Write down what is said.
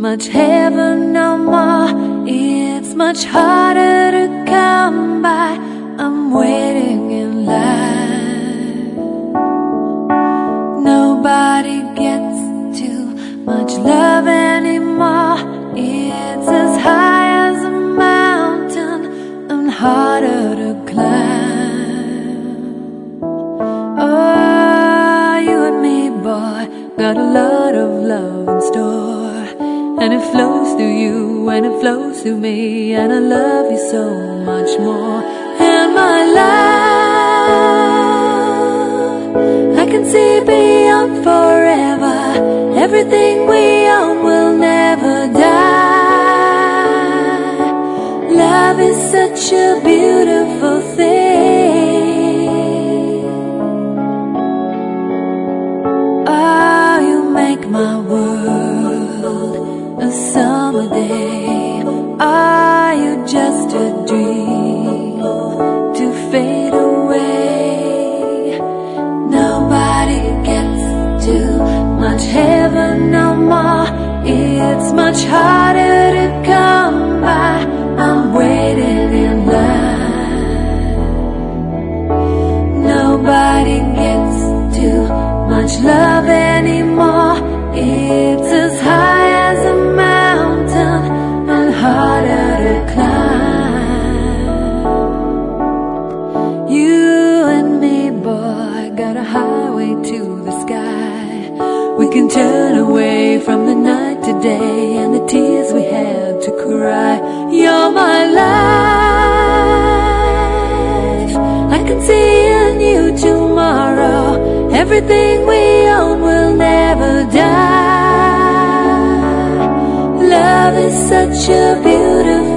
much heaven no more. It's much harder to come by. I'm waiting in line. Nobody gets too much love anymore. It's as high as a mountain and harder to climb. Oh, you and me, boy, got a lot of love in store, and it flows through you and it flows through me, and I love you so much more. And my love, I can see beyond forever. Everything we own will never die. Love is such a beautiful thing. Oh, you make my world a summer day. Are you just a dream to fade away? Nobody gets too much heaven no more. It's much harder to come by. I'm waiting in line. Nobody gets too much love anymore. It's as high as a mountain and harder to climb. You and me, boy, got a highway to the sky. We can turn away from the night today and the tears we had to cry. You're my life. I can see in you tomorrow. Everything we own will never die. Love is such a beautiful